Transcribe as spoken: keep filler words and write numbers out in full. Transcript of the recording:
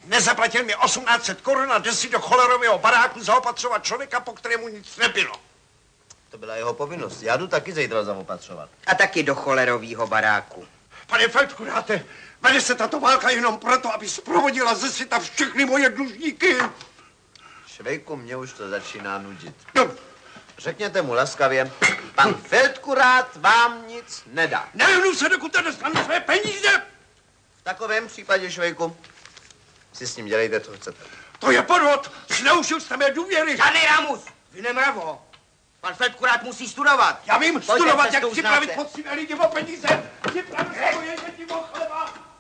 Nezaplatil mi osmnáct set korun a jde si do cholerového baráku zaopatřovat člověka, po kterému nic nebylo. To byla jeho povinnost. Já jdu taky zítra zaopatřovat. A taky do cholerového baráku. Pane feldkuráte, vede se tato válka jenom proto, aby zprovodila ze světa všechny moje dlužníky. Švejku, mě už to začíná nudit. No. Řekněte mu laskavě, pan feldkurát vám nic nedá. Nehnu se, dokud nedostanu své peníze. V takovém případě, Švejku, si s ním dělejte, co chcete. To je podvod. Zneužil jste mé důvěry. Žádný Ramus, vy nemravo. Pan feldkurát musí studovat. Já vím studovat, jak připravit poctivé lidi o peníze. Připravit svoje děti o chleba.